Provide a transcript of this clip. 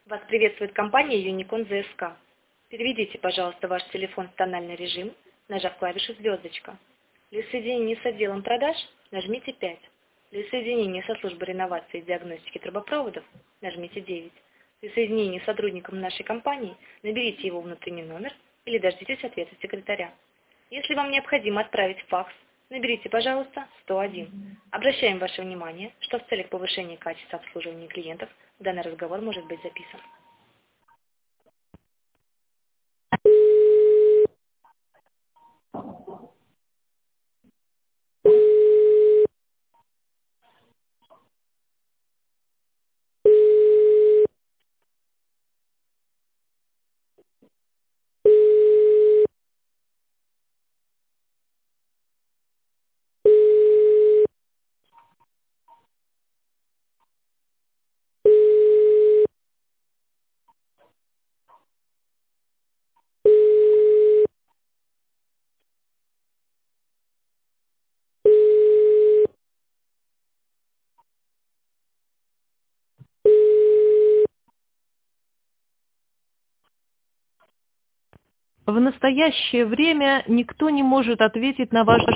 Вас приветствует компания Unicon ЗСК. Переведите, пожалуйста, ваш телефон в тональный режим, нажав клавишу «звездочка». Для соединения с отделом продаж нажмите 5. Для соединения со службой реновации и диагностики трубопроводов нажмите 9. Для соединения с сотрудником нашей компании наберите его внутренний номер или дождитесь ответа секретаря. Если вам необходимо отправить факс, наберите, пожалуйста, 101. Обращаем ваше внимание, что в целях повышения качества обслуживания клиентов данный разговор может быть записан. В настоящее время никто не может ответить на ваш